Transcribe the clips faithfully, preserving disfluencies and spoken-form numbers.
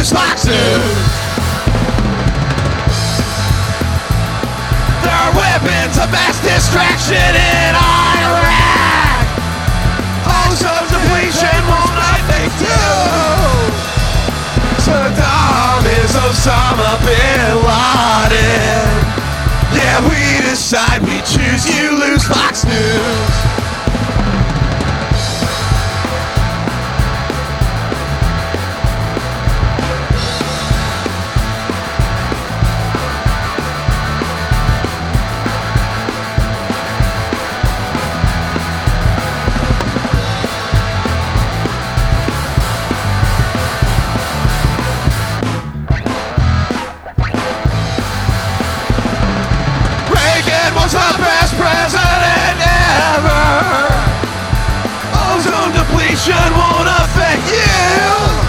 lose Fox News. There are weapons of mass distraction in Iraq. Ozone depletion won't affect you. Saddam is Osama bin Laden. Yeah, we decide, we choose, you lose Fox News. Was the best president ever. Ozone depletion won't affect you.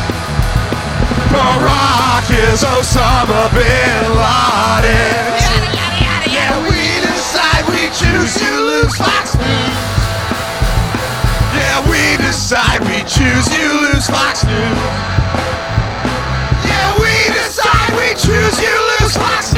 Barack is Osama bin Laden. Yada, yada, yada, yeah, we decide, we choose, you lose Fox News. Yeah, we decide, we choose, you lose Fox News. Yeah, we decide, we choose, you lose Fox News.